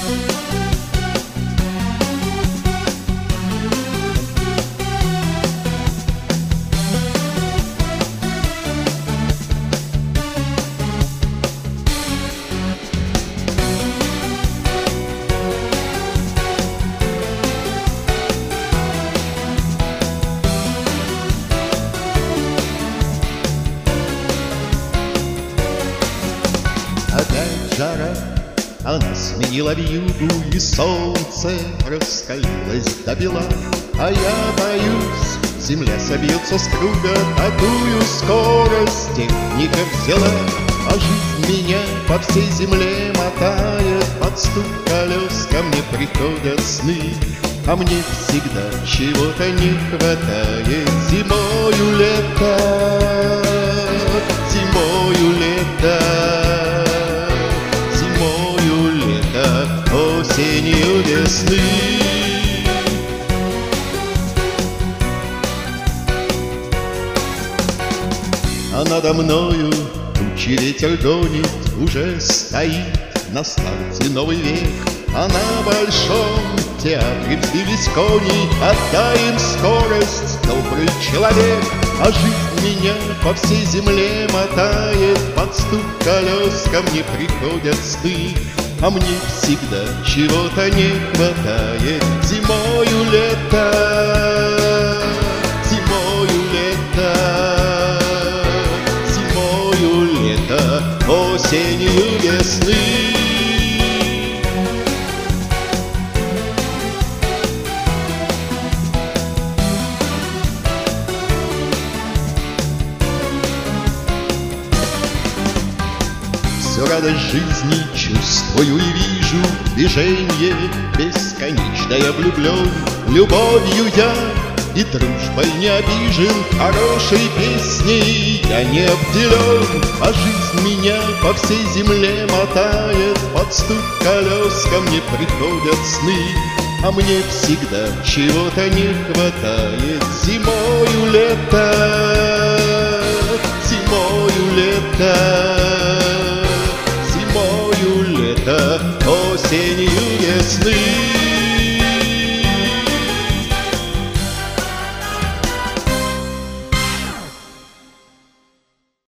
Опять жара, она сменила вьюгу, и солнце раскалилось до бела. А я боюсь, земля собьется с круга, такую скорость техника взяла. А жизнь меня по всей земле мотает, под стук колес ко мне приходят сны. А мне всегда чего-то не хватает, зимою лето, зимою лето, зимою лето, осенью весны. А надо мною тучи ветер гонит, уже стоит на старте новый век. А на большом театре взвились кони, отдай им скорость, добрый человек. А жизнь меня по всей земле мотает, под стук колес ко мне приходят сны. А мне всегда чего-то не хватает, зимою лето, зимою лето, зимою лето, осенью весны. Всю радость жизни чувствую и вижу, движение бесконечное влюблен. Любовью я и дружбой не обижен, хорошей песней я не обделен. А жизнь меня по всей земле мотает, под стук колес ко мне приходят сны. А мне всегда чего-то не хватает, зимою лето, зимою лето, зимою лето, осенью весны.